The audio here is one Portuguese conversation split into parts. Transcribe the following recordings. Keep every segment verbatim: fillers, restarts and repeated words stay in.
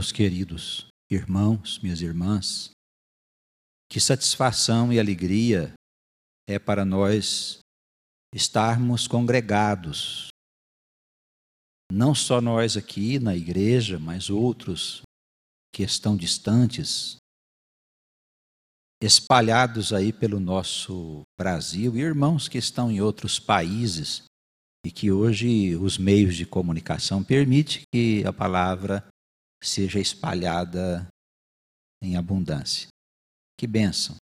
Meus queridos irmãos, minhas irmãs, que satisfação e alegria é para nós estarmos congregados, não só nós aqui na igreja, mas outros que estão distantes, espalhados aí pelo nosso Brasil, e irmãos que estão em outros países e que hoje os meios de comunicação permitem que a palavra seja espalhada em abundância. Que bênção!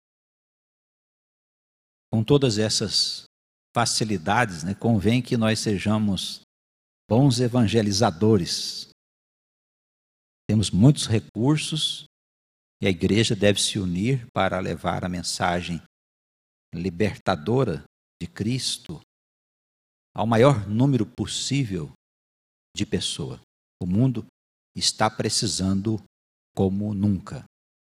Com todas essas facilidades, né, convém que nós sejamos bons evangelizadores. Temos muitos recursos e a igreja deve se unir para levar a mensagem libertadora de Cristo ao maior número possível de pessoas. O mundo está precisando como nunca.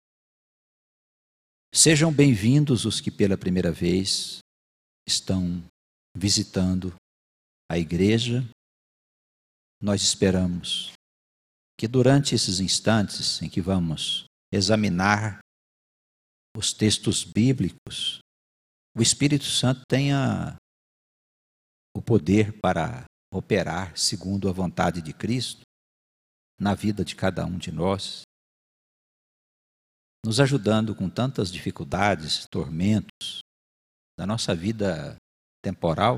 Sejam bem-vindos os que pela primeira vez estão visitando a igreja. Nós esperamos que durante esses instantes em que vamos examinar os textos bíblicos, o Espírito Santo tenha o poder para operar segundo a vontade de Cristo na vida de cada um de nós, nos ajudando com tantas dificuldades, tormentos da nossa vida temporal,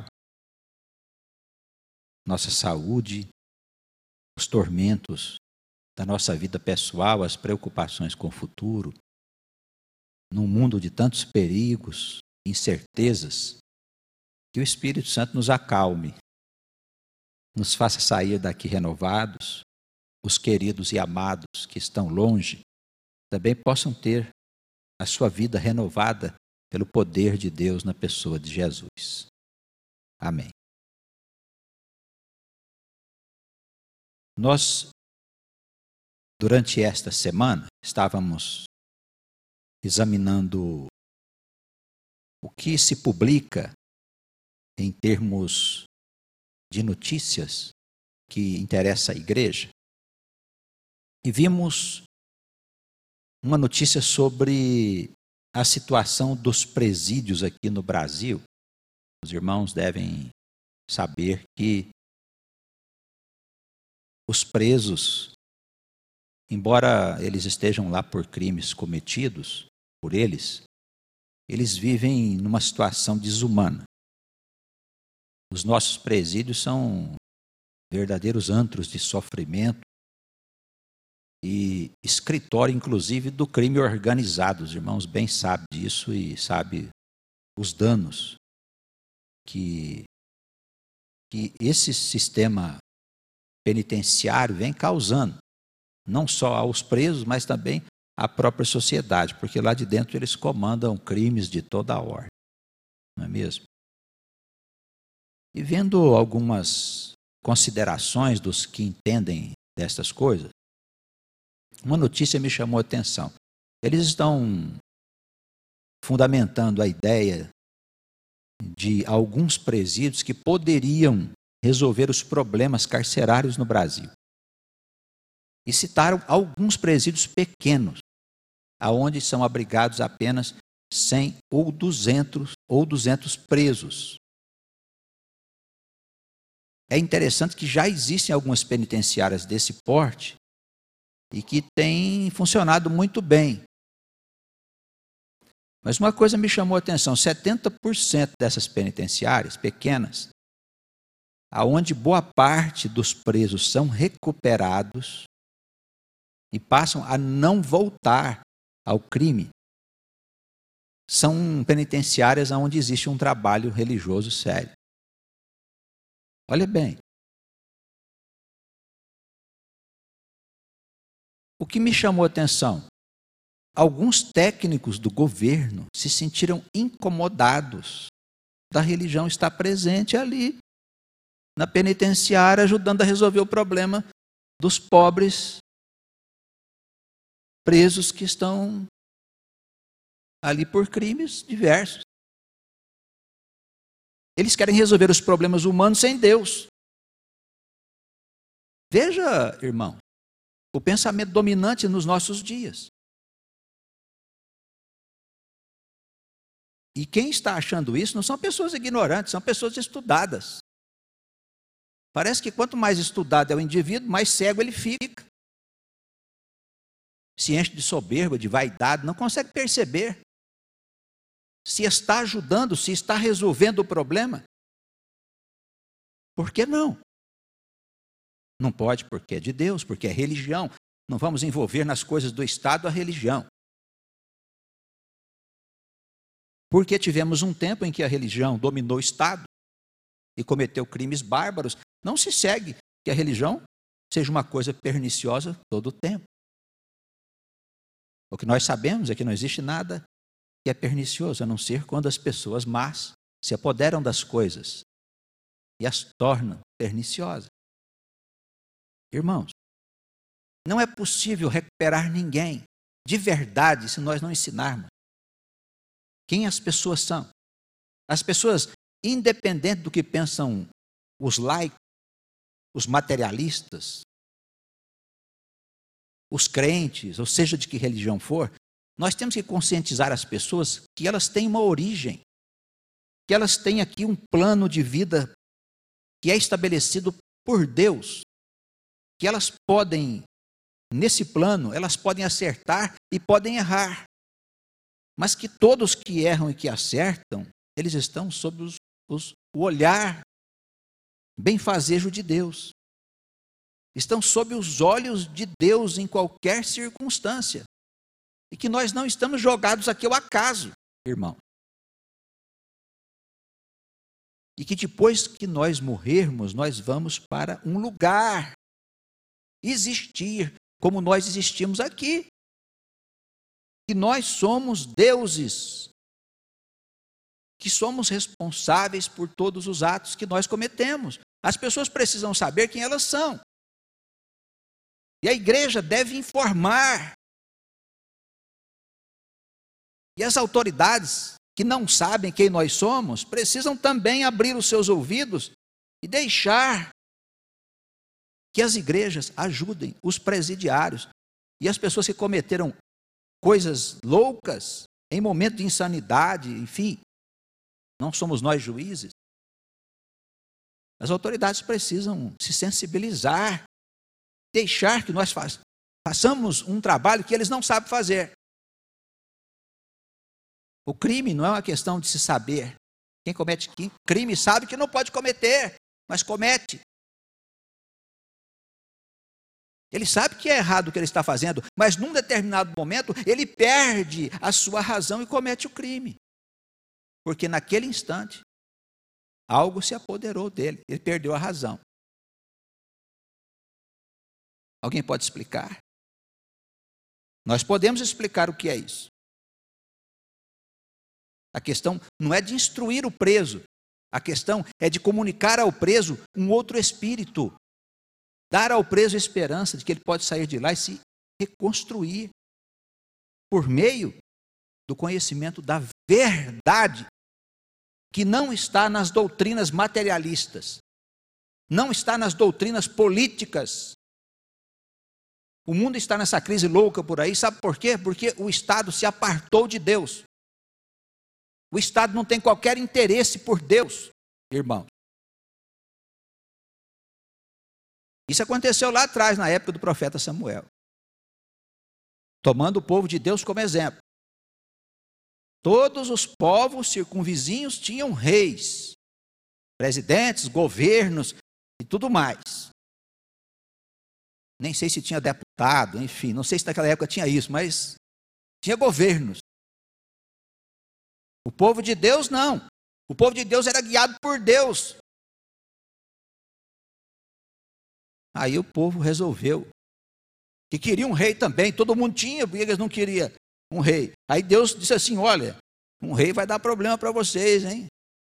nossa saúde, os tormentos da nossa vida pessoal, as preocupações com o futuro, num mundo de tantos perigos, incertezas, que o Espírito Santo nos acalme, nos faça sair daqui renovados, os queridos e amados que estão longe também possam ter a sua vida renovada pelo poder de Deus na pessoa de Jesus. Amém. Nós, durante esta semana, estávamos examinando o que se publica em termos de notícias que interessa à igreja. E vimos uma notícia sobre a situação dos presídios aqui no Brasil. Os irmãos devem saber que os presos, embora eles estejam lá por crimes cometidos por eles, eles vivem numa situação desumana. Os nossos presídios são verdadeiros antros de sofrimento e escritório, inclusive, do crime organizado. Os irmãos bem sabem disso e sabem os danos que, que esse sistema penitenciário vem causando, não só aos presos, mas também à própria sociedade, porque lá de dentro eles comandam crimes de toda a ordem, não é mesmo? E vendo algumas considerações dos que entendem destas coisas, uma notícia me chamou a atenção. Eles estão fundamentando a ideia de alguns presídios que poderiam resolver os problemas carcerários no Brasil. E citaram alguns presídios pequenos, aonde são abrigados apenas cem ou duzentos ou duzentos presos. É interessante que já existem algumas penitenciárias desse porte e que têm funcionado muito bem. Mas uma coisa me chamou a atenção: setenta por cento dessas penitenciárias pequenas, aonde boa parte dos presos são recuperados e passam a não voltar ao crime, são penitenciárias onde existe um trabalho religioso sério. Olha bem. O que me chamou a atenção? Alguns técnicos do governo se sentiram incomodados da religião estar presente ali, na penitenciária, ajudando a resolver o problema dos pobres presos que estão ali por crimes diversos. Eles querem resolver os problemas humanos sem Deus. Veja, irmão, o pensamento dominante nos nossos dias. E quem está achando isso não são pessoas ignorantes, são pessoas estudadas. Parece que quanto mais estudado é o indivíduo, mais cego ele fica. Se enche de soberba, de vaidade, não consegue perceber se está ajudando, se está resolvendo o problema. Por que não? Não pode porque é de Deus, porque é religião. Não vamos envolver nas coisas do Estado a religião. Porque tivemos um tempo em que a religião dominou o Estado e cometeu crimes bárbaros. Não se segue que a religião seja uma coisa perniciosa todo o tempo. O que nós sabemos é que não existe nada que é pernicioso, a não ser quando as pessoas más se apoderam das coisas e as tornam perniciosas. Irmãos, não é possível recuperar ninguém de verdade se nós não ensinarmos quem as pessoas são. As pessoas, independente do que pensam os laicos, os materialistas, os crentes, ou seja de que religião for, nós temos que conscientizar as pessoas que elas têm uma origem, que elas têm aqui um plano de vida que é estabelecido por Deus, que elas podem, nesse plano, elas podem acertar e podem errar, mas que todos que erram e que acertam, eles estão sob os, os, o olhar benfazejo de Deus. Estão sob os olhos de Deus em qualquer circunstância. E que nós não estamos jogados aqui ao acaso, irmão. E que depois que nós morrermos, nós vamos para um lugar, existir como nós existimos aqui. Que nós somos deuses, que somos responsáveis por todos os atos que nós cometemos. As pessoas precisam saber quem elas são. E a igreja deve informar. E as autoridades que não sabem quem nós somos, precisam também abrir os seus ouvidos e deixar que as igrejas ajudem os presidiários e as pessoas que cometeram coisas loucas, em momento de insanidade, enfim, não somos nós juízes. As autoridades precisam se sensibilizar, deixar que nós façamos um trabalho que eles não sabem fazer. O crime não é uma questão de se saber. Quem comete crime sabe que não pode cometer, mas comete. Ele sabe que é errado o que ele está fazendo, mas num determinado momento ele perde a sua razão e comete o crime. Porque naquele instante, algo se apoderou dele, ele perdeu a razão. Alguém pode explicar? Nós podemos explicar o que é isso. A questão não é de instruir o preso, a questão é de comunicar ao preso um outro espírito. Dar ao preso esperança de que ele pode sair de lá e se reconstruir por meio do conhecimento da verdade, que não está nas doutrinas materialistas, não está nas doutrinas políticas. O mundo está nessa crise louca por aí, sabe por quê? Porque o Estado se apartou de Deus. O Estado não tem qualquer interesse por Deus, irmão. Isso aconteceu lá atrás, na época do profeta Samuel. Tomando o povo de Deus como exemplo. Todos os povos circunvizinhos tinham reis, presidentes, governos e tudo mais. Nem sei se tinha deputado, enfim, não sei se naquela época tinha isso, mas tinha governos. O povo de Deus não. O povo de Deus era guiado por Deus. Aí o povo resolveu que queria um rei também. Todo mundo tinha, porque eles não queriam um rei. Aí Deus disse assim: olha, um rei vai dar problema para vocês, hein?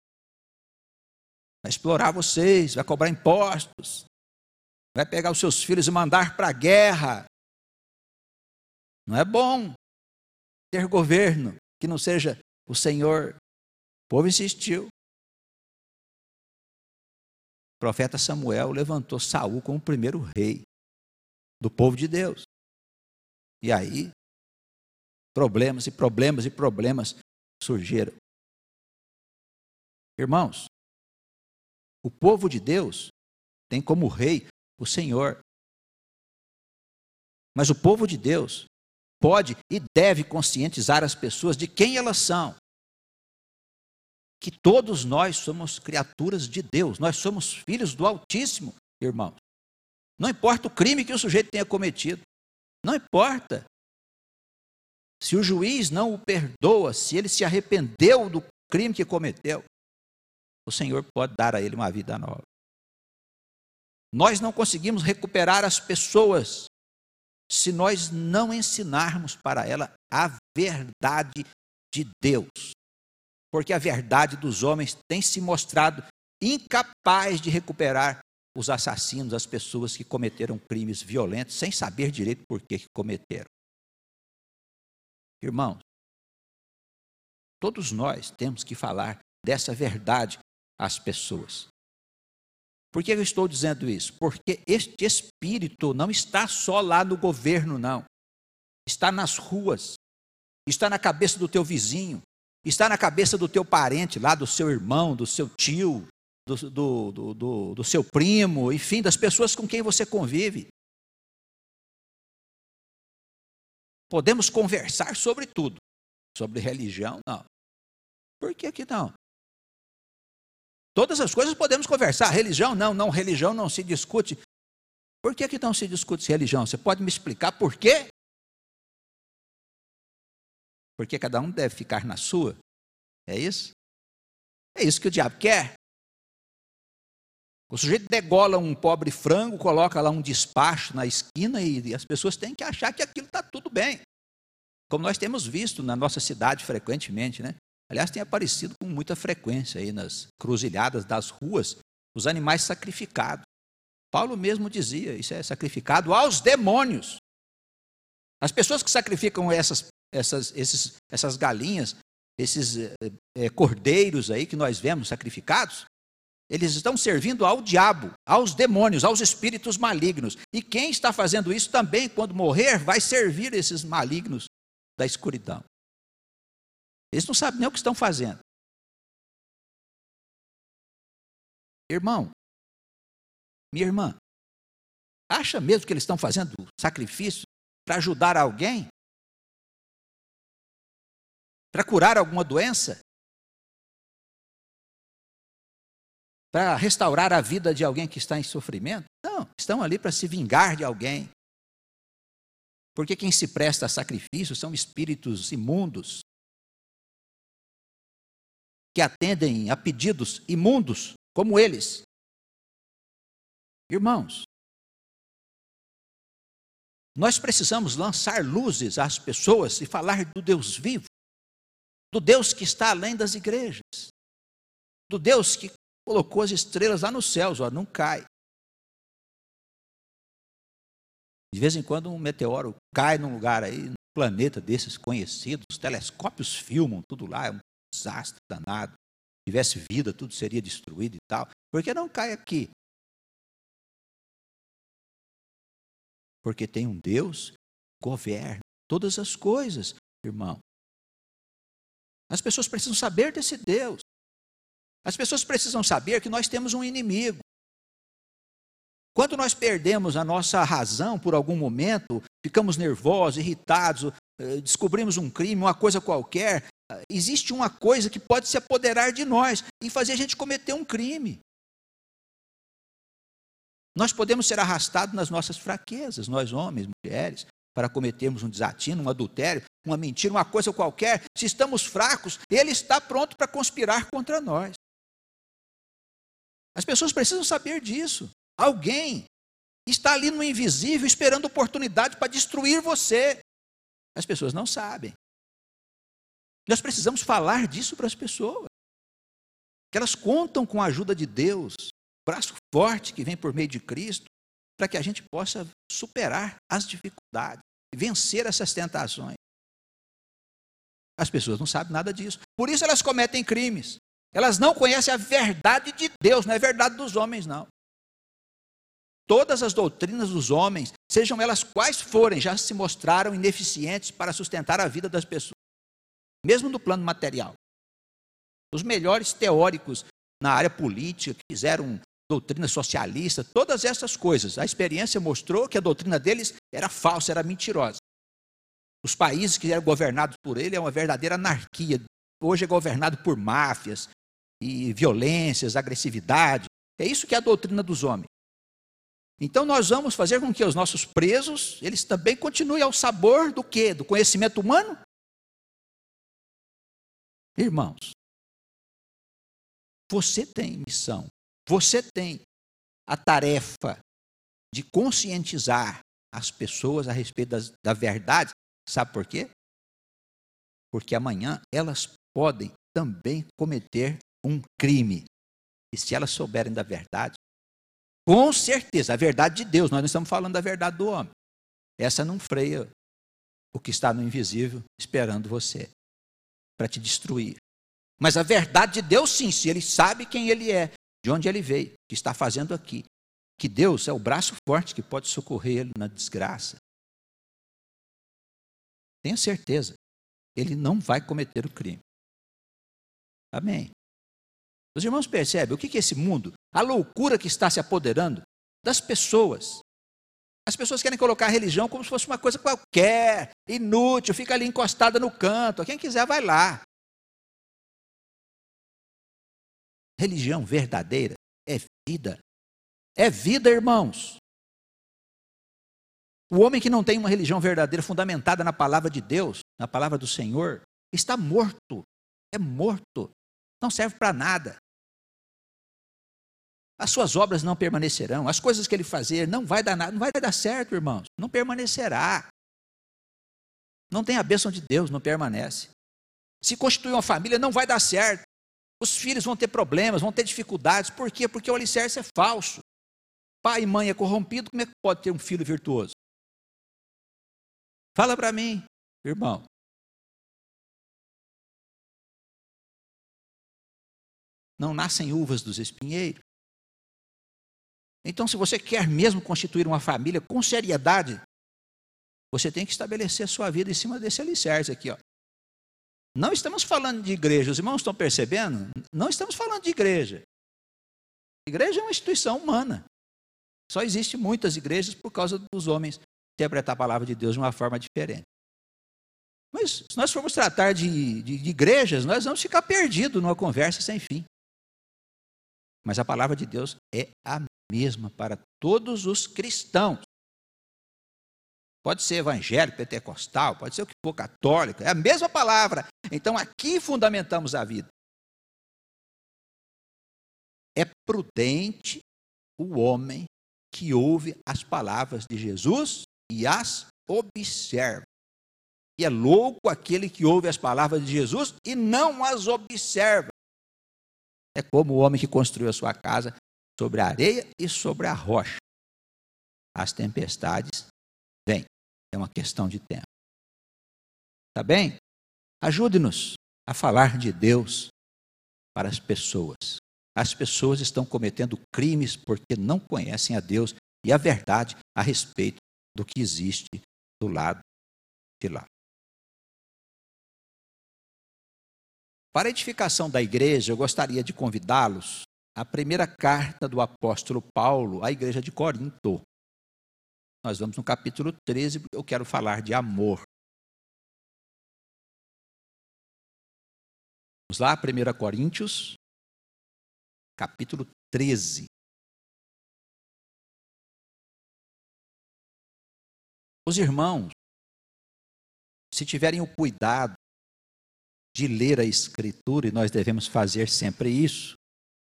Vai explorar vocês, vai cobrar impostos, vai pegar os seus filhos e mandar para a guerra. Não é bom ter governo que não seja o Senhor. O povo insistiu. O profeta Samuel levantou Saul como o primeiro rei. do povo de Deus. E aí, problemas e problemas e problemas surgiram. Irmãos, o povo de Deus tem como rei o Senhor. Mas o povo de Deus pode e deve conscientizar as pessoas de quem elas são. Que todos nós somos criaturas de Deus, nós somos filhos do Altíssimo, irmãos. Não importa o crime que o sujeito tenha cometido, não importa. Se o juiz não o perdoa, se ele se arrependeu do crime que cometeu, o Senhor pode dar a ele uma vida nova. Nós não conseguimos recuperar as pessoas se nós não ensinarmos para ela a verdade de Deus. Porque a verdade dos homens tem se mostrado incapaz de recuperar os assassinos, as pessoas que cometeram crimes violentos, sem saber direito por que que cometeram. Irmãos, todos nós temos que falar dessa verdade às pessoas. Por que eu estou dizendo isso? Porque este espírito não está só lá no governo, não. Está nas ruas, está na cabeça do teu vizinho, está na cabeça do teu parente, lá do seu irmão, do seu tio, do, do, do, do, do seu primo, enfim, das pessoas com quem você convive. Podemos conversar sobre tudo. Sobre religião, não. Por que que não? Todas as coisas podemos conversar. Religião, não, não, religião não se discute. Por que que não se discute religião? Você pode me explicar por quê? Porque cada um deve ficar na sua. É isso? É isso que o diabo quer. O sujeito degola um pobre frango, coloca lá um despacho na esquina e as pessoas têm que achar que aquilo está tudo bem. Como nós temos visto na nossa cidade frequentemente, né? Aliás, tem aparecido com muita frequência aí nas cruzilhadas das ruas, os animais sacrificados. Paulo mesmo dizia, isso é sacrificado aos demônios. As pessoas que sacrificam essas, essas, esses, essas galinhas, esses é, cordeiros aí que nós vemos sacrificados, eles estão servindo ao diabo, aos demônios, aos espíritos malignos. E quem está fazendo isso também, quando morrer, vai servir esses malignos da escuridão. Eles não sabem nem o que estão fazendo. Irmão, minha irmã, acha mesmo que eles estão fazendo sacrifício para ajudar alguém? Para curar alguma doença? Para restaurar a vida de alguém que está em sofrimento? Não, estão ali para se vingar de alguém. Porque quem se presta a sacrifício são espíritos imundos, que atendem a pedidos imundos como eles. Irmãos, nós precisamos lançar luzes às pessoas e falar do Deus vivo, do Deus que está além das igrejas, do Deus que colocou as estrelas lá nos céus, ó, não cai. De vez em quando um meteoro cai num lugar aí, num planeta desses conhecidos, os telescópios filmam tudo lá, é um desastre danado. Se tivesse vida, tudo seria destruído e tal. Por que não cai aqui? Porque tem um Deus que governa todas as coisas, irmão. As pessoas precisam saber desse Deus. As pessoas precisam saber que nós temos um inimigo. Quando nós perdemos a nossa razão por algum momento, ficamos nervosos, irritados, descobrimos um crime, uma coisa qualquer, existe uma coisa que pode se apoderar de nós e fazer a gente cometer um crime. Nós podemos ser arrastados nas nossas fraquezas, nós homens, mulheres, para cometermos um desatino, um adultério, uma mentira, uma coisa qualquer. Se estamos fracos, ele está pronto para conspirar contra nós. As pessoas precisam saber disso. Alguém está ali no invisível esperando oportunidade para destruir você. As pessoas não sabem. Nós precisamos falar disso para as pessoas. Que elas contam com a ajuda de Deus, braço forte que vem por meio de Cristo, para que a gente possa superar as dificuldades, vencer essas tentações. As pessoas não sabem nada disso. Por isso elas cometem crimes. Elas não conhecem a verdade de Deus, não é verdade dos homens, não. Todas as doutrinas dos homens, sejam elas quais forem, já se mostraram ineficientes para sustentar a vida das pessoas, mesmo no plano material. Os melhores teóricos na área política, que fizeram doutrina socialista, todas essas coisas, a experiência mostrou que a doutrina deles era falsa, era mentirosa. Os países que eram governados por ele é uma verdadeira anarquia. Hoje é governado por máfias e violências, agressividade. É isso que é a doutrina dos homens. Então nós vamos fazer com que os nossos presos, eles também continuem ao sabor do quê? Do conhecimento humano? Irmãos, você tem missão, você tem a tarefa de conscientizar as pessoas a respeito das, da verdade. Sabe por quê? Porque amanhã elas podem também cometer um crime. E se elas souberem da verdade, com certeza, a verdade de Deus, nós não estamos falando da verdade do homem. Essa não freia o que está no invisível esperando você, para te destruir. Mas a verdade de Deus, sim, se ele sabe quem ele é, de onde ele veio, o que está fazendo aqui, que Deus é o braço forte que pode socorrer ele na desgraça. Tenha certeza, ele não vai cometer o crime. Amém. Os irmãos percebem o que é esse mundo? A loucura que está se apoderando das pessoas. As pessoas querem colocar a religião como se fosse uma coisa qualquer, inútil, fica ali encostada no canto. Quem quiser vai lá. Religião verdadeira é vida. É vida, irmãos. O homem que não tem uma religião verdadeira fundamentada na palavra de Deus, na palavra do Senhor, está morto. É morto. Não serve para nada. As suas obras não permanecerão. As coisas que ele fazer não vai dar nada, não vai dar certo, irmãos. Não permanecerá. Não tem a bênção de Deus, não permanece. Se constituir uma família, não vai dar certo. Os filhos vão ter problemas, vão ter dificuldades. Por quê? Porque o alicerce é falso. Pai e mãe é corrompido, como é que pode ter um filho virtuoso? Fala para mim, irmão. Não nascem uvas dos espinheiros. Então, se você quer mesmo constituir uma família com seriedade, você tem que estabelecer a sua vida em cima desse alicerce aqui, ó. Não estamos falando de igreja, os irmãos estão percebendo? Não estamos falando de igreja. Igreja é uma instituição humana. Só existem muitas igrejas por causa dos homens interpretar a palavra de Deus de uma forma diferente. Mas se nós formos tratar de, de, de igrejas, nós vamos ficar perdidos numa conversa sem fim. Mas a palavra de Deus é a mesma para todos os cristãos. Pode ser evangélico, pentecostal, pode ser o que for, católico, é a mesma palavra. Então aqui fundamentamos a vida. É prudente o homem que ouve as palavras de Jesus e as observa. E é louco aquele que ouve as palavras de Jesus e não as observa. É como o homem que construiu a sua casa sobre a areia e sobre a rocha. As tempestades vêm. É uma questão de tempo. Tá bem? Ajude-nos a falar de Deus para as pessoas. As pessoas estão cometendo crimes porque não conhecem a Deus e a verdade a respeito do que existe do lado de lá. Para a edificação da igreja, eu gostaria de convidá-los à primeira carta do apóstolo Paulo à igreja de Corinto. Nós vamos no capítulo treze, porque eu quero falar de amor. Vamos lá, primeira Coríntios, capítulo treze. Os irmãos, se tiverem o cuidado de ler a Escritura, e nós devemos fazer sempre isso,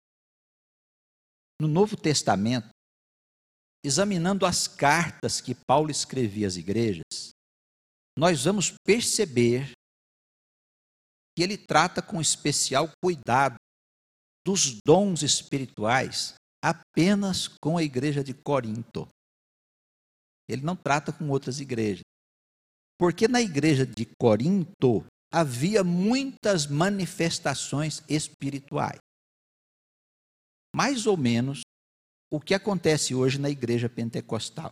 no Novo Testamento, examinando as cartas que Paulo escrevia às igrejas, nós vamos perceber que ele trata com especial cuidado dos dons espirituais apenas com a igreja de Corinto. Ele não trata com outras igrejas. Porque na igreja de Corinto havia muitas manifestações espirituais. Mais ou menos o que acontece hoje na igreja pentecostal,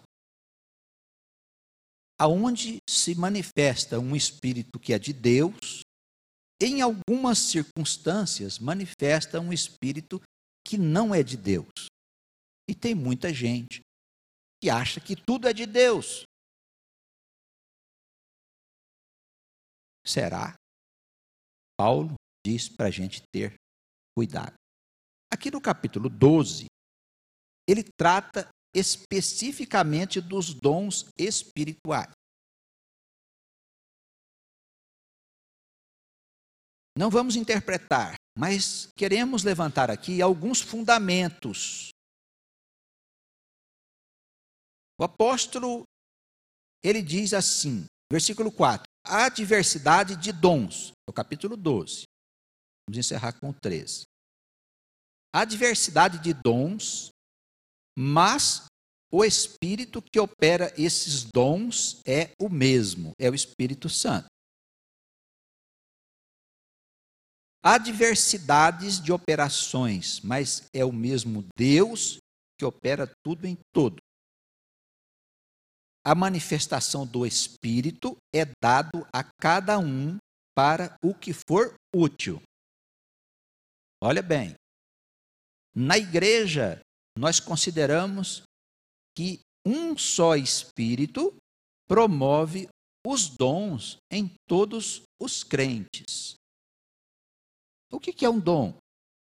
aonde se manifesta um espírito que é de Deus, em algumas circunstâncias manifesta um espírito que não é de Deus. E tem muita gente que acha que tudo é de Deus. Será? Paulo diz para a gente ter cuidado. Aqui no capítulo doze, ele trata especificamente dos dons espirituais. Não vamos interpretar, mas queremos levantar aqui alguns fundamentos. O apóstolo, ele diz assim, versículo quatro, a diversidade de dons, no capítulo doze. Vamos encerrar com o treze. A diversidade de dons, mas o Espírito que opera esses dons é o mesmo, é o Espírito Santo. Há diversidades de operações, mas é o mesmo Deus que opera tudo em todo. A manifestação do Espírito é dado a cada um para o que for útil. Olha bem, na igreja nós consideramos que um só Espírito promove os dons em todos os crentes. O que é um dom?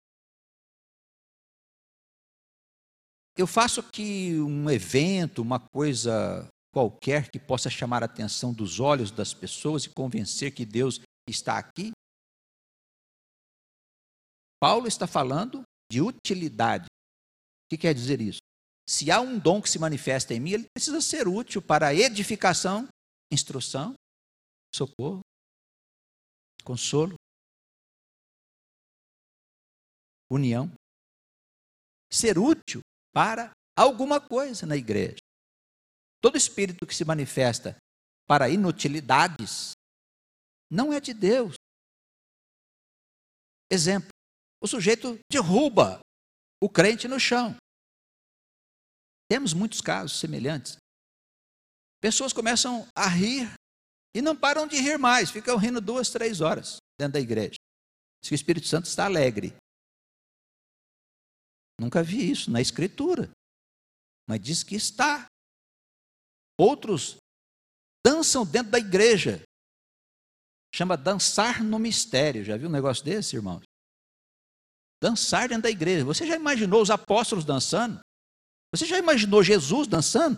Eu faço aqui um evento, uma coisa qualquer que possa chamar a atenção dos olhos das pessoas e convencer que Deus está aqui. Paulo está falando de utilidade. O que quer dizer isso? Se há um dom que se manifesta em mim, ele precisa ser útil para edificação, instrução, socorro, consolo, união. Ser útil para alguma coisa na igreja. Todo espírito que se manifesta para inutilidades não é de Deus. Exemplo, o sujeito derruba o crente no chão. Temos muitos casos semelhantes. Pessoas começam a rir e não param de rir mais, ficam rindo duas, três horas dentro da igreja. Diz que o Espírito Santo está alegre. Nunca vi isso na Escritura, mas diz que está. Outros dançam dentro da igreja. Chama dançar no mistério. Já viu um negócio desse, irmãos? Dançar dentro da igreja. Você já imaginou os apóstolos dançando? Você já imaginou Jesus dançando?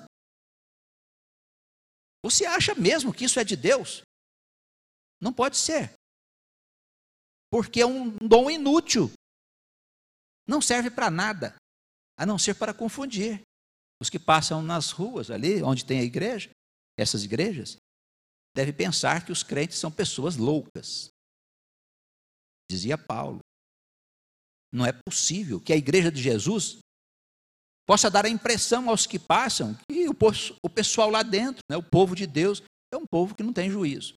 Você acha mesmo que isso é de Deus? Não pode ser. Porque é um dom inútil. Não serve para nada, a não ser para confundir. Os que passam nas ruas ali, onde tem a igreja, essas igrejas, devem pensar que os crentes são pessoas loucas. Dizia Paulo. Não é possível que a igreja de Jesus possa dar a impressão aos que passam que o, o pessoal lá dentro, né, o povo de Deus, é um povo que não tem juízo.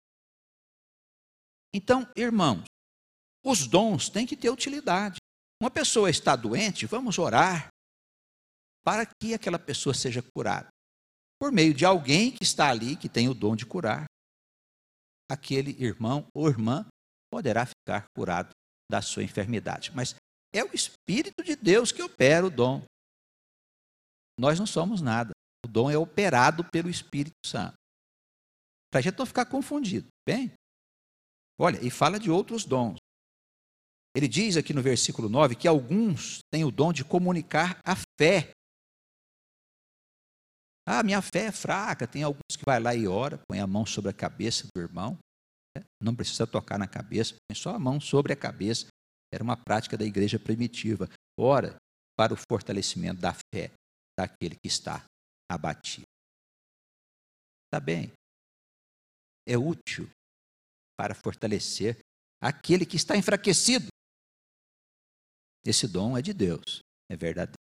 Então, irmãos, os dons têm que ter utilidade. Uma pessoa está doente, vamos orar para que aquela pessoa seja curada. Por meio de alguém que está ali, que tem o dom de curar. Aquele irmão ou irmã poderá ficar curado da sua enfermidade. Mas é o Espírito de Deus que opera o dom. Nós não somos nada. O dom é operado pelo Espírito Santo. Para a gente não ficar confundido, bem? Olha, e fala de outros dons. Ele diz aqui no versículo nove que alguns têm o dom de comunicar a fé. Ah, minha fé é fraca. Tem alguns que vai lá e ora, põe a mão sobre a cabeça do irmão. Né? Não precisa tocar na cabeça, põe só a mão sobre a cabeça. Era uma prática da igreja primitiva. Ora para o fortalecimento da fé daquele que está abatido. Está bem? É útil para fortalecer aquele que está enfraquecido. Esse dom é de Deus, é verdadeiro.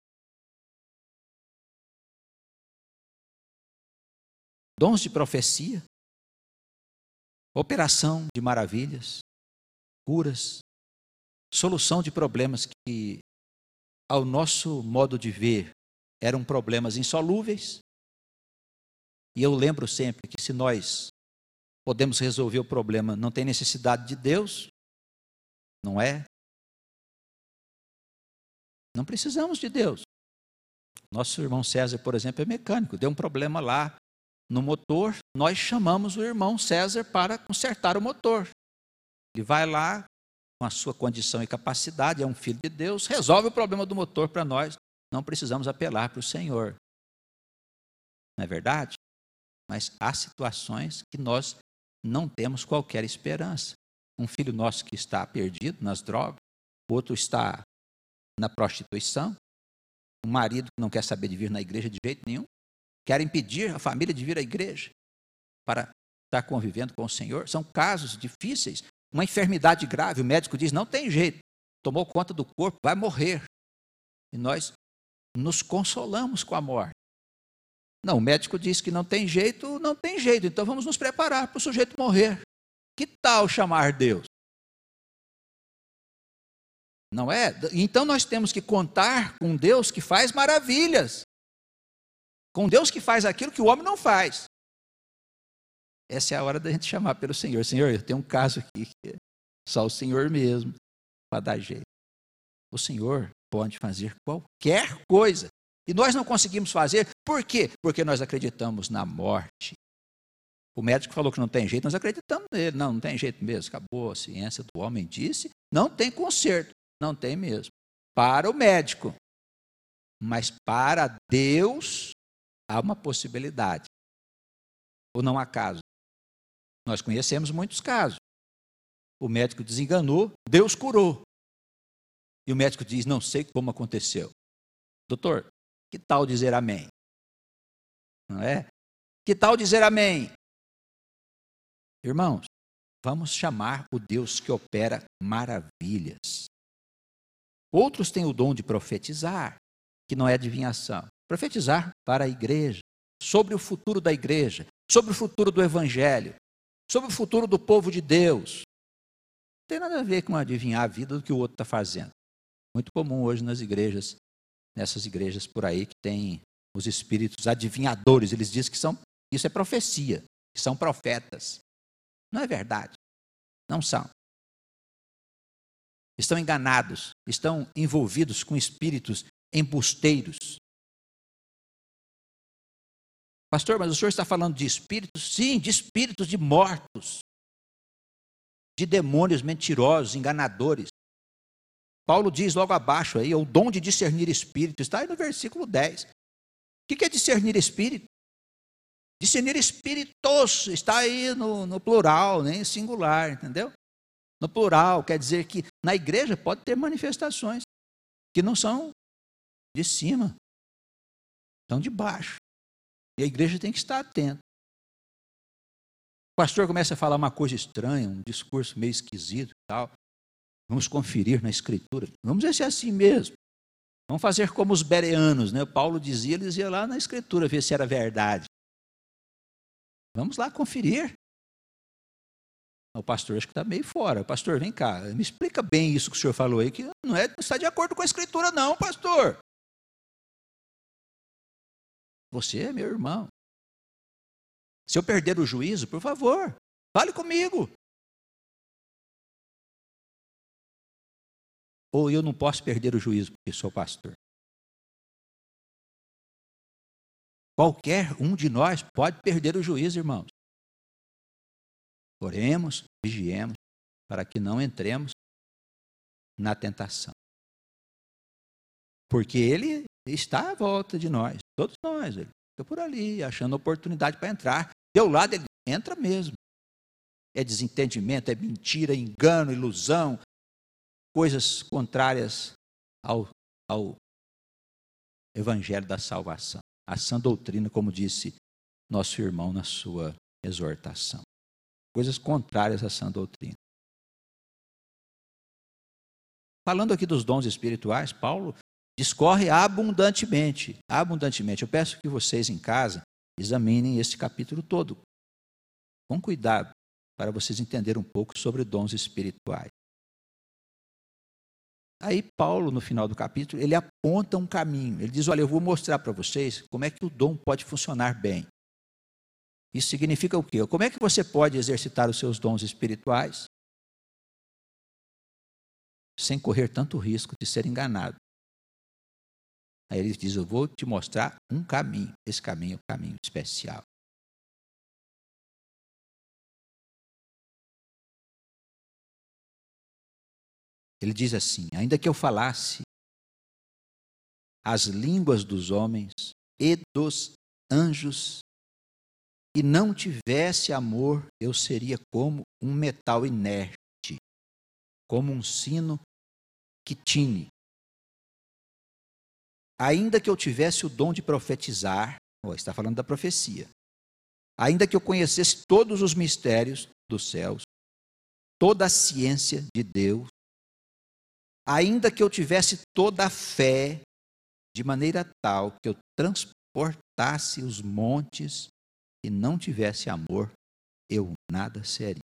Dons de profecia, operação de maravilhas, curas, solução de problemas que ao nosso modo de ver, eram problemas insolúveis. E eu lembro sempre que se nós podemos resolver o problema, não tem necessidade de Deus, não é? Não precisamos de Deus. Nosso irmão César, por exemplo, é mecânico, deu um problema lá no motor, nós chamamos o irmão César para consertar o motor. Ele vai lá, com a sua condição e capacidade, é um filho de Deus, resolve o problema do motor para nós, não precisamos apelar para o Senhor. Não é verdade? Mas há situações que nós não temos qualquer esperança. Um filho nosso que está perdido nas drogas, outro está na prostituição, um marido que não quer saber de vir na igreja de jeito nenhum, quer impedir a família de vir à igreja para estar convivendo com o Senhor. São casos difíceis. Uma enfermidade grave, o médico diz, não tem jeito, tomou conta do corpo, vai morrer. E nós nos consolamos com a morte. Não, o médico diz que não tem jeito, não tem jeito, então vamos nos preparar para o sujeito morrer. Que tal chamar Deus? Não é? Então nós temos que contar com Deus que faz maravilhas. Com Deus que faz aquilo que o homem não faz. Essa é a hora da gente chamar pelo Senhor. Senhor, eu tenho um caso aqui que é só o Senhor mesmo para dar jeito. O Senhor pode fazer qualquer coisa. E nós não conseguimos fazer. Por quê? Porque nós acreditamos na morte. O médico falou que não tem jeito, nós acreditamos nele. Não, não tem jeito mesmo. Acabou, a ciência do homem disse, não tem conserto. Não tem mesmo. Para o médico. Mas para Deus, há uma possibilidade. Ou não há caso? Nós conhecemos muitos casos. O médico desenganou, Deus curou. E o médico diz, não sei como aconteceu. Doutor, que tal dizer amém? Não é? Que tal dizer amém? Irmãos, vamos chamar o Deus que opera maravilhas. Outros têm o dom de profetizar, que não é adivinhação. Profetizar para a igreja, sobre o futuro da igreja, sobre o futuro do evangelho, sobre o futuro do povo de Deus. Não tem nada a ver com adivinhar a vida do que o outro está fazendo. Muito comum hoje nas igrejas, nessas igrejas por aí que tem os espíritos adivinhadores, eles dizem que são, isso é profecia, que são profetas. Não é verdade, não são. Estão enganados, estão envolvidos com espíritos embusteiros. Pastor, mas o senhor está falando de espíritos? Sim, de espíritos de mortos, de demônios mentirosos, enganadores. Paulo diz logo abaixo aí, o dom de discernir espírito, está aí no versículo dez. O que é discernir espírito? Discernir espíritos, está aí no, no plural, nem singular, entendeu? No plural, quer dizer que na igreja pode ter manifestações que não são de cima, são de baixo. E a igreja tem que estar atenta. O pastor começa a falar uma coisa estranha, um discurso meio esquisito e tal. Vamos conferir na escritura. Vamos ver se é assim mesmo. Vamos fazer como os bereanos, né? Paulo dizia, eles iam lá na escritura ver se era verdade. Vamos lá conferir. O pastor acho que está meio fora. Pastor, vem cá, me explica bem isso que o senhor falou aí, que não, é, não está de acordo com a escritura não, pastor. Você é meu irmão. Se eu perder o juízo, por favor, fale comigo. Ou eu não posso perder o juízo porque sou pastor. Qualquer um de nós pode perder o juízo, irmãos. Oremos, vigiemos, para que não entremos na tentação. Porque ele está à volta de nós, todos nós. Ele fica por ali, achando oportunidade para entrar. Teu lado, ele entra mesmo. É desentendimento, é mentira, engano, ilusão, coisas contrárias ao, ao evangelho da salvação. A sã doutrina, como disse nosso irmão na sua exortação. Coisas contrárias à sã doutrina. Falando aqui dos dons espirituais, Paulo discorre abundantemente, abundantemente. Eu peço que vocês em casa examinem esse capítulo todo, com cuidado, para vocês entenderem um pouco sobre dons espirituais. Aí Paulo, no final do capítulo, ele aponta um caminho. Ele diz, olha, eu vou mostrar para vocês como é que o dom pode funcionar bem. Isso significa o quê? Como é que você pode exercitar os seus dons espirituais sem correr tanto risco de ser enganado? Aí ele diz, eu vou te mostrar um caminho. Esse caminho é o caminho especial. Ele diz assim, ainda que eu falasse as línguas dos homens e dos anjos, e não tivesse amor, eu seria como um metal inerte, como um sino que tine. Ainda que eu tivesse o dom de profetizar, ó, está falando da profecia, ainda que eu conhecesse todos os mistérios dos céus, toda a ciência de Deus, ainda que eu tivesse toda a fé, de maneira tal que eu transportasse os montes e não tivesse amor, eu nada seria.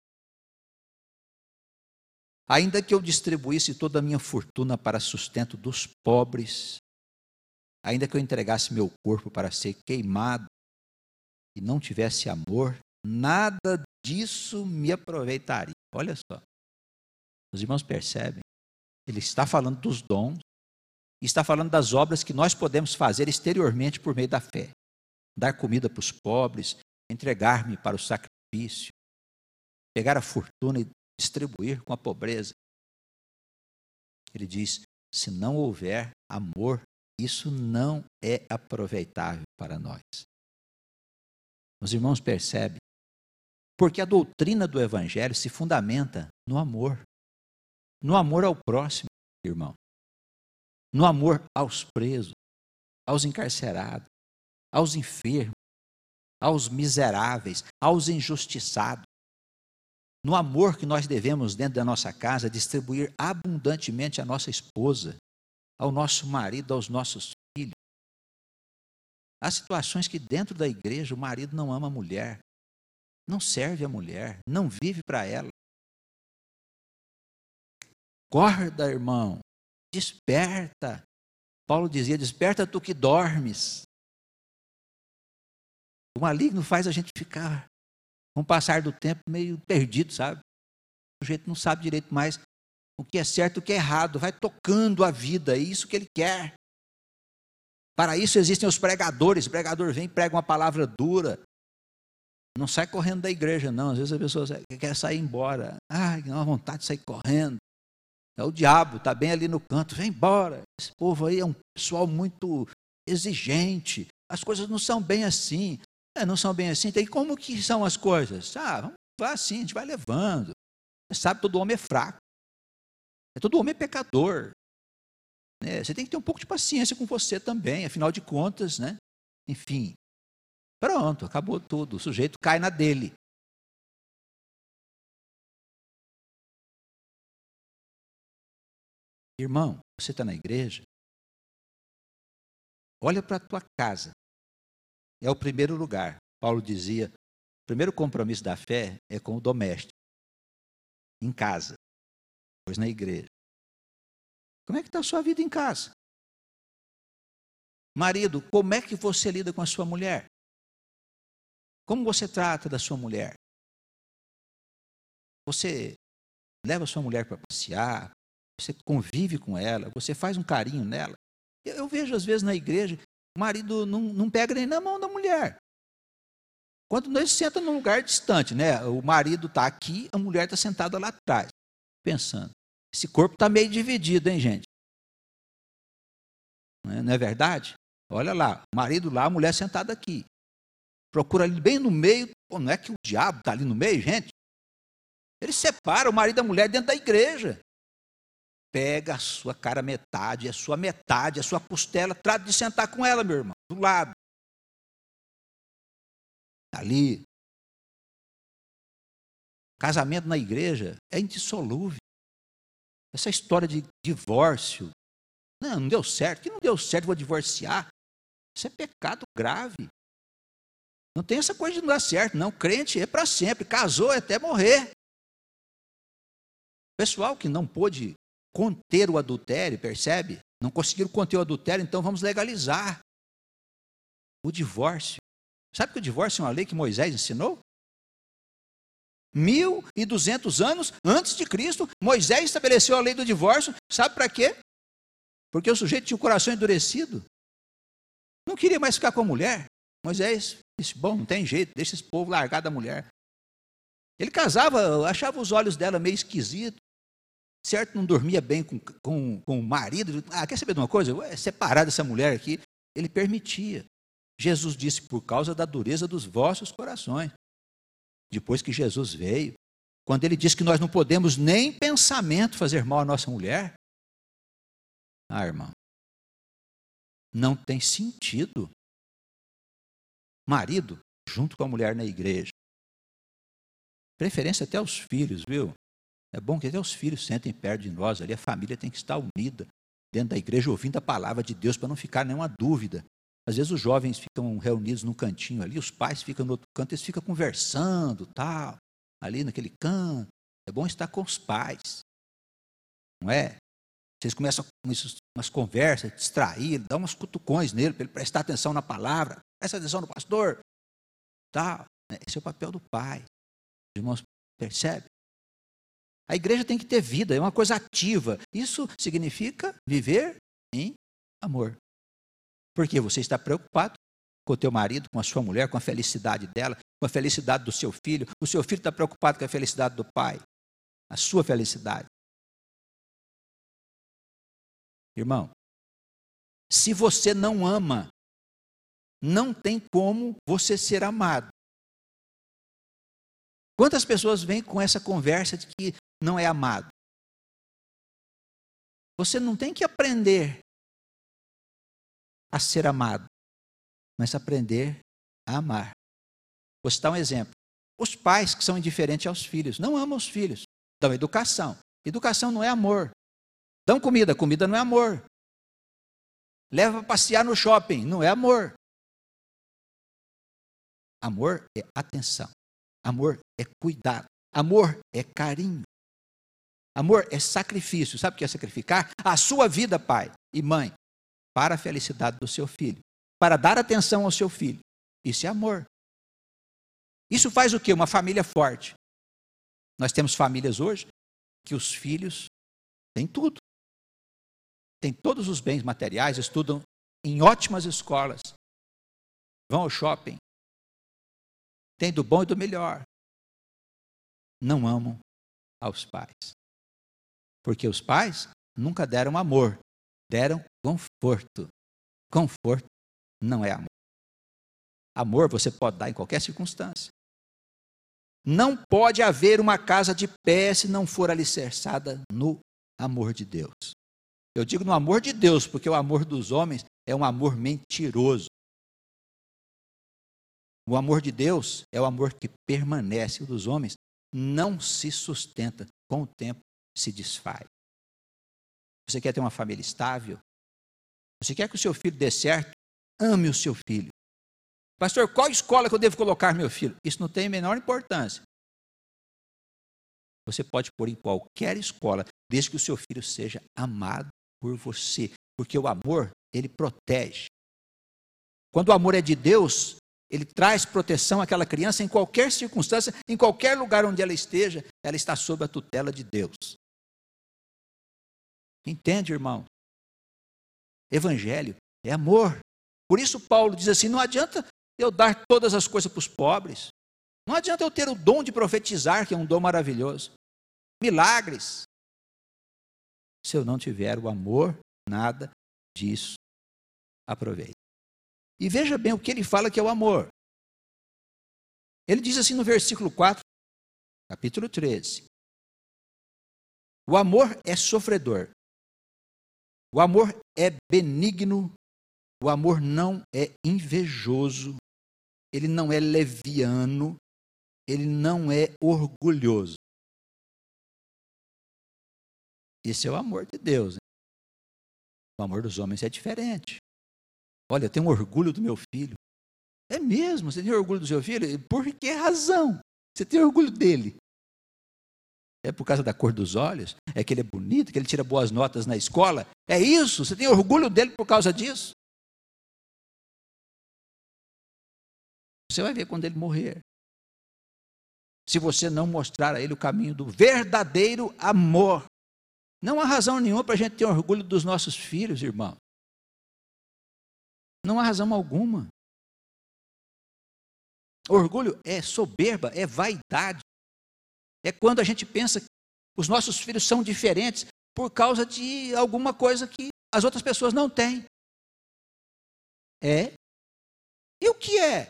Ainda que eu distribuísse toda a minha fortuna para sustento dos pobres, ainda que eu entregasse meu corpo para ser queimado e não tivesse amor, nada disso me aproveitaria. Olha só, os irmãos percebem? Ele está falando dos dons, está falando das obras que nós podemos fazer exteriormente por meio da fé. Dar comida para os pobres, entregar-me para o sacrifício, pegar a fortuna e distribuir com a pobreza. Ele diz, se não houver amor, isso não é aproveitável para nós. Os irmãos percebem? Porque a doutrina do Evangelho se fundamenta no amor. No amor ao próximo, irmão. No amor aos presos, aos encarcerados, aos enfermos, aos miseráveis, aos injustiçados. No amor que nós devemos, dentro da nossa casa, distribuir abundantemente à nossa esposa, ao nosso marido, aos nossos filhos. Há situações que dentro da igreja o marido não ama a mulher, não serve a mulher, não vive para ela. Acorda, irmão, desperta. Paulo dizia, desperta tu que dormes. O maligno faz a gente ficar, com o passar do tempo, meio perdido, sabe? O jeito não sabe direito mais o que é certo e o que é errado. Vai tocando a vida, é isso que ele quer. Para isso existem os pregadores. O pregador vem e prega uma palavra dura. Não sai correndo da igreja, não. Às vezes a pessoa quer sair embora. Ai, não há vontade de sair correndo. É o diabo, está bem ali no canto. Vem embora. Esse povo aí é um pessoal muito exigente. As coisas não são bem assim. É, não são bem assim. Então, e como que são as coisas? Ah, vamos lá assim, a gente vai levando. Você sabe, todo homem é fraco. Todo homem é pecador. É, você tem que ter um pouco de paciência com você também, afinal de contas, né? Enfim, pronto, acabou tudo. O sujeito cai na dele. Irmão, você está na igreja? Olha para a tua casa. É o primeiro lugar. Paulo dizia, o primeiro compromisso da fé é com o doméstico. Em casa. Depois na igreja. Como é que está a sua vida em casa? Marido, como é que você lida com a sua mulher? Como você trata da sua mulher? Você leva a sua mulher para passear? Você convive com ela? Você faz um carinho nela? Eu, eu vejo às vezes na igreja, o marido não, não pega nem na mão da mulher. Quando nós senta num lugar distante, né? O marido está aqui, a mulher está sentada lá atrás, pensando. Esse corpo está meio dividido, hein, gente? Não é, não é verdade? Olha lá, o marido lá, a mulher sentada aqui. Procura ali bem no meio. Pô, não é que o diabo está ali no meio, gente? Ele separa o marido da mulher dentro da igreja. Pega a sua cara metade, a sua metade, a sua costela, trata de sentar com ela, meu irmão, do lado. Ali. Casamento na igreja é indissolúvel. Essa história de divórcio, não, não deu certo, que não deu certo, vou divorciar. Isso é pecado grave. Não tem essa coisa de não dar certo, não. Crente é para sempre, casou é até morrer. Pessoal que não pôde conter o adultério, percebe? Não conseguiram conter o adultério, então vamos legalizar o divórcio. Sabe que o divórcio é uma lei que Moisés ensinou? Mil e duzentos anos antes de Cristo, Moisés estabeleceu a lei do divórcio. Sabe para quê? Porque o sujeito tinha o coração endurecido. Não queria mais ficar com a mulher. Moisés disse, bom, não tem jeito, deixa esse povo largar da mulher. Ele casava, achava os olhos dela meio esquisitos. Certo, não dormia bem com, com, com o marido. Ah, quer saber de uma coisa? É separar dessa mulher aqui. Ele permitia. Jesus disse, por causa da dureza dos vossos corações. Depois que Jesus veio, quando ele disse que nós não podemos nem em pensamento fazer mal à nossa mulher. Ah, irmão, não tem sentido. Marido junto com a mulher na igreja. Preferência até aos filhos, viu? É bom que até os filhos sentem perto de nós ali. A família tem que estar unida dentro da igreja, ouvindo a palavra de Deus, para não ficar nenhuma dúvida. Às vezes os jovens ficam reunidos num cantinho ali, os pais ficam no outro canto, eles ficam conversando, tal, ali naquele canto. É bom estar com os pais, não é? Vocês começam com umas conversas, distrair, dá umas cutucões nele, para ele prestar atenção na palavra, presta atenção no pastor, tal. Esse é o papel do pai. Os irmãos, percebe? A igreja tem que ter vida, é uma coisa ativa. Isso significa viver em amor. Porque você está preocupado com o teu marido, com a sua mulher, com a felicidade dela, com a felicidade do seu filho. O seu filho está preocupado com a felicidade do pai, a sua felicidade. Irmão, se você não ama, não tem como você ser amado. Quantas pessoas vêm com essa conversa de que não é amado? Você não tem que aprender a ser amado, mas aprender a amar. Vou citar um exemplo. Os pais que são indiferentes aos filhos, não amam os filhos, dão educação. Educação não é amor. Dão comida, comida não é amor. Leva para passear no shopping, não é amor. Amor é atenção. Amor é cuidado. Amor é carinho. Amor é sacrifício. Sabe o que é sacrificar? A sua vida, pai e mãe, para a felicidade do seu filho, para dar atenção ao seu filho. Isso é amor. Isso faz o quê? Uma família forte. Nós temos famílias hoje que os filhos têm tudo. Têm todos os bens materiais, estudam em ótimas escolas, vão ao shopping, têm do bom e do melhor. Não amam aos pais. Porque os pais nunca deram amor, deram conforto. Conforto não é amor. Amor você pode dar em qualquer circunstância. Não pode haver uma casa de pé se não for alicerçada no amor de Deus. Eu digo no amor de Deus, porque o amor dos homens é um amor mentiroso. O amor de Deus é o amor que permanece, o dos homens não se sustenta, com o tempo se desfaz. Você quer ter uma família estável? Você quer que o seu filho dê certo? Ame o seu filho. Pastor, qual escola que eu devo colocar meu filho? Isso não tem a menor importância. Você pode pôr em qualquer escola, desde que o seu filho seja amado por você. Porque o amor, ele protege. Quando o amor é de Deus, ele traz proteção àquela criança em qualquer circunstância, em qualquer lugar onde ela esteja, ela está sob a tutela de Deus. Entende, irmão? Evangelho é amor. Por isso Paulo diz assim, não adianta eu dar todas as coisas para os pobres. Não adianta eu ter o dom de profetizar, que é um dom maravilhoso. Milagres. Se eu não tiver o amor, nada disso aproveita. E veja bem o que ele fala que é o amor. Ele diz assim no versículo quatro, capítulo treze. O amor é sofredor. O amor é benigno. O amor não é invejoso. Ele não é leviano. Ele não é orgulhoso. Esse é o amor de Deus. Hein? O amor dos homens é diferente. Olha, eu tenho orgulho do meu filho. É mesmo? Você tem orgulho do seu filho? Por que razão? Você tem orgulho dele? É por causa da cor dos olhos? É que ele é bonito, que ele tira boas notas na escola? É isso? Você tem orgulho dele por causa disso? Você vai ver quando ele morrer. Se você não mostrar a ele o caminho do verdadeiro amor. Não há razão nenhuma para a gente ter orgulho dos nossos filhos, irmão. Não há razão alguma. Orgulho é soberba, é vaidade. É quando a gente pensa que os nossos filhos são diferentes por causa de alguma coisa que as outras pessoas não têm. É? E o que é?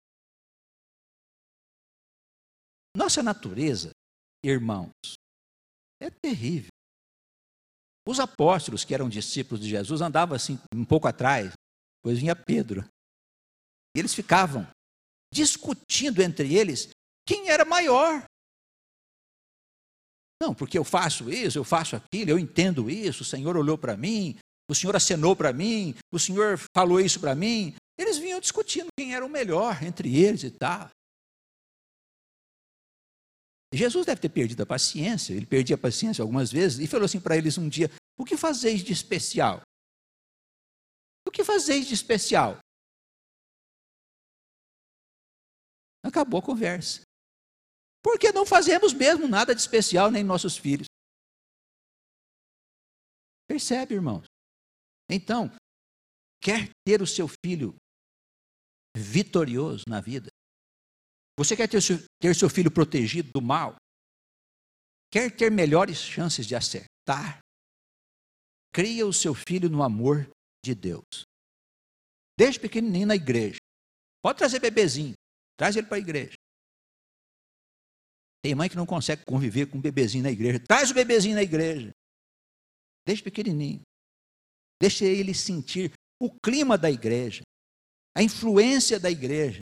Nossa natureza, irmãos, é terrível. Os apóstolos, que eram discípulos de Jesus, andavam assim um pouco atrás, depois vinha Pedro. E eles ficavam discutindo entre eles quem era maior. Não, porque eu faço isso, eu faço aquilo, eu entendo isso, o Senhor olhou para mim, o Senhor acenou para mim, o Senhor falou isso para mim. Eles vinham discutindo quem era o melhor entre eles e tal. Jesus deve ter perdido a paciência, ele perdia a paciência algumas vezes, e falou assim para eles um dia: o que fazeis de especial? O que fazeis de especial? Acabou a conversa. Porque não fazemos mesmo nada de especial, nem nossos filhos. Percebe, irmãos? Então, quer ter o seu filho vitorioso na vida? Você quer ter o seu, ter seu filho protegido do mal? Quer ter melhores chances de acertar? Cria o seu filho no amor de Deus. Desde pequenininho na igreja. Pode trazer bebezinho, traz ele para a igreja. Tem mãe que não consegue conviver com um bebezinho na igreja. Traz o bebezinho na igreja. Desde pequenininho. Deixa ele sentir o clima da igreja, a influência da igreja.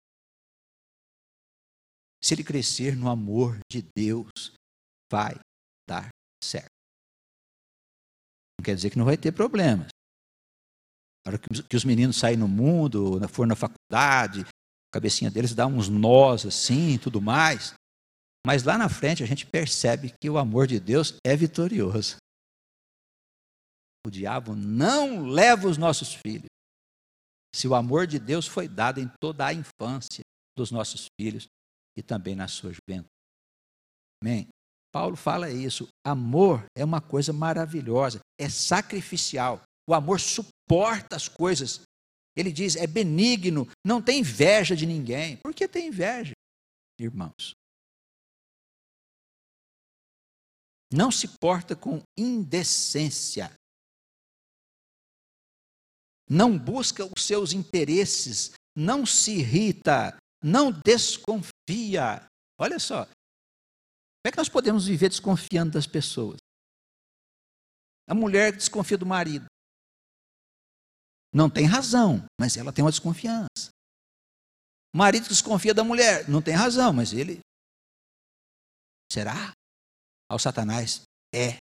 Se ele crescer no amor de Deus, vai dar certo. Não quer dizer que não vai ter problemas. Na hora que os meninos saírem no mundo, for na faculdade, a cabecinha deles dá uns nós assim, tudo mais. Mas lá na frente a gente percebe que o amor de Deus é vitorioso. O diabo não leva os nossos filhos. Se o amor de Deus foi dado em toda a infância dos nossos filhos e também na sua juventude. Amém? Paulo fala isso. Amor é uma coisa maravilhosa, é sacrificial. O amor suporta as coisas. Ele diz, é benigno, não tem inveja de ninguém. Por que tem inveja, irmãos? Não se porta com indecência. Não busca os seus interesses, não se irrita, não desconfia. Olha só, como é que nós podemos viver desconfiando das pessoas? A mulher que desconfia do marido. Não tem razão, mas ela tem uma desconfiança. O marido que desconfia da mulher, não tem razão, mas ele... Será? Ao Satanás, é.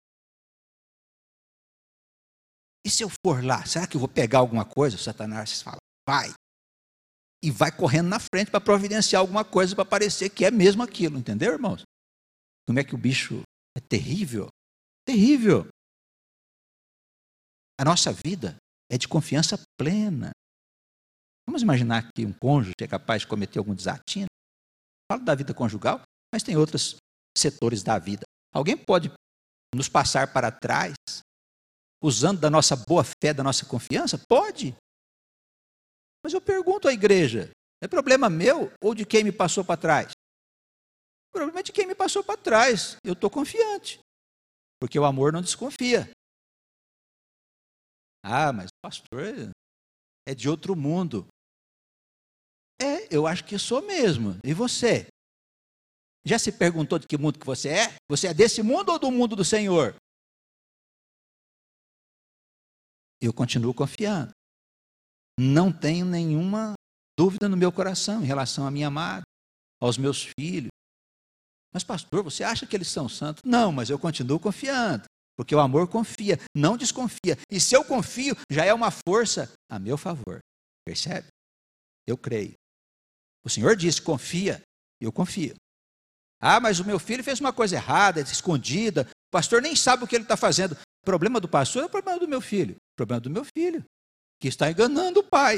E se eu for lá, será que eu vou pegar alguma coisa? O Satanás fala, vai. E vai correndo na frente para providenciar alguma coisa para parecer que é mesmo aquilo, entendeu, irmãos? Como é que o bicho é terrível? Terrível. A nossa vida é de confiança plena. Vamos imaginar que um cônjuge é capaz de cometer algum desatino? Falo da vida conjugal, mas tem outros setores da vida. Alguém pode nos passar para trás, usando da nossa boa fé, da nossa confiança? Pode. Mas eu pergunto à igreja, é problema meu ou de quem me passou para trás? O problema é de quem me passou para trás. Eu estou confiante, porque o amor não desconfia. Ah, mas pastor é de outro mundo. É, eu acho que sou mesmo. E você? Já se perguntou de que mundo que você é? Você é desse mundo ou do mundo do Senhor? Eu continuo confiando. Não tenho nenhuma dúvida no meu coração em relação à minha amada, aos meus filhos. Mas pastor, você acha que eles são santos? Não, mas eu continuo confiando. Porque o amor confia, não desconfia. E se eu confio, já é uma força a meu favor. Percebe? Eu creio. O Senhor disse, confia, eu confio. Ah, mas o meu filho fez uma coisa errada, escondida, o pastor nem sabe o que ele está fazendo. O problema do pastor é o problema do meu filho. O problema do meu filho, que está enganando o pai.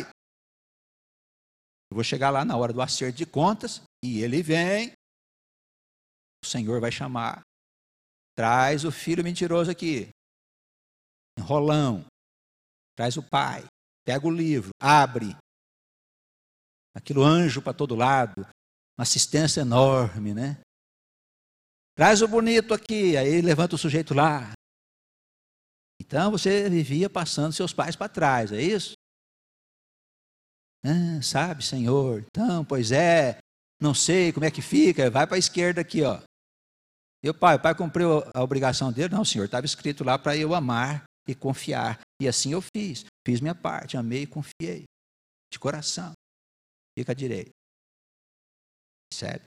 Eu vou chegar lá na hora do acerto de contas, e ele vem, o Senhor vai chamar, traz o filho mentiroso aqui, enrolão, traz o pai, pega o livro, abre, aquilo anjo para todo lado, uma assistência enorme, né? Traz o bonito aqui, aí levanta o sujeito lá. Então você vivia passando seus pais para trás, é isso? Ah, sabe, Senhor, então, pois é, não sei como é que fica, vai para a esquerda aqui, ó. E o pai, o pai cumpriu a obrigação dele? Não, Senhor, estava escrito lá para eu amar e confiar. E assim eu fiz, fiz minha parte, amei e confiei, de coração. Fica à direita. Percebe?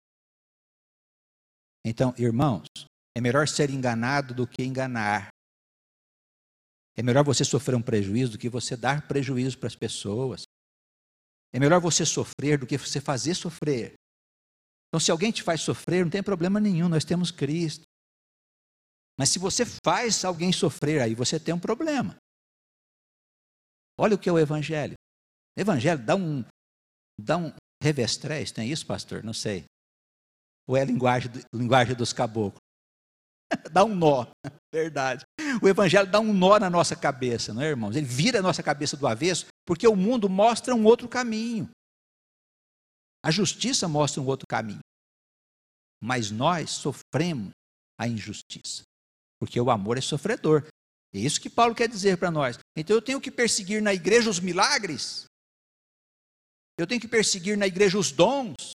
Então, irmãos, é melhor ser enganado do que enganar. É melhor você sofrer um prejuízo do que você dar prejuízo para as pessoas. É melhor você sofrer do que você fazer sofrer. Então, se alguém te faz sofrer, não tem problema nenhum, nós temos Cristo. Mas se você faz alguém sofrer, aí você tem um problema. Olha o que é o Evangelho. O Evangelho dá um, dá um revestrez, tem isso, pastor? Não sei. Ou é a linguagem, linguagem dos caboclos? Dá um nó, verdade. O Evangelho dá um nó na nossa cabeça, não é, irmãos? Ele vira a nossa cabeça do avesso, porque o mundo mostra um outro caminho. A justiça mostra um outro caminho. Mas nós sofremos a injustiça, porque o amor é sofredor. É isso que Paulo quer dizer para nós. Então eu tenho que perseguir na igreja os milagres, eu tenho que perseguir na igreja os dons.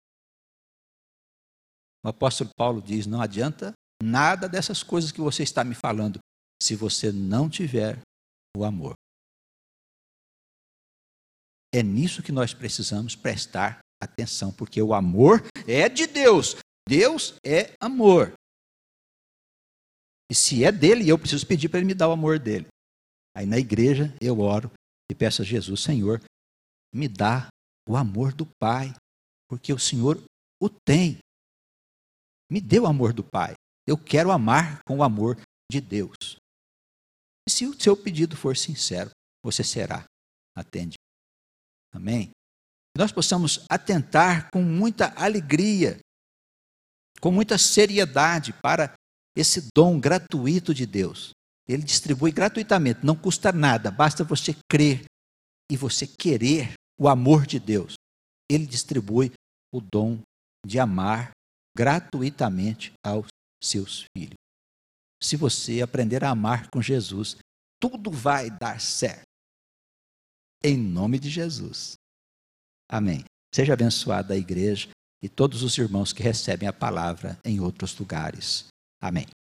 O apóstolo Paulo diz, não adianta nada dessas coisas que você está me falando, se você não tiver o amor. É nisso que nós precisamos prestar atenção, porque o amor é de Deus. Deus é amor. E se é dele, eu preciso pedir para ele me dar o amor dele. Aí na igreja eu oro e peço a Jesus, Senhor, me dá o amor do Pai, porque o Senhor o tem. Me dê o amor do Pai. Eu quero amar com o amor de Deus. E se o seu pedido for sincero, você será atendido. Amém? Que nós possamos atentar com muita alegria, com muita seriedade para esse dom gratuito de Deus. Ele distribui gratuitamente, não custa nada, basta você crer e você querer o amor de Deus. Ele distribui o dom de amar gratuitamente aos seus filhos. Se você aprender a amar com Jesus, tudo vai dar certo. Em nome de Jesus. Amém. Seja abençoada a igreja e todos os irmãos que recebem a palavra em outros lugares. Amém.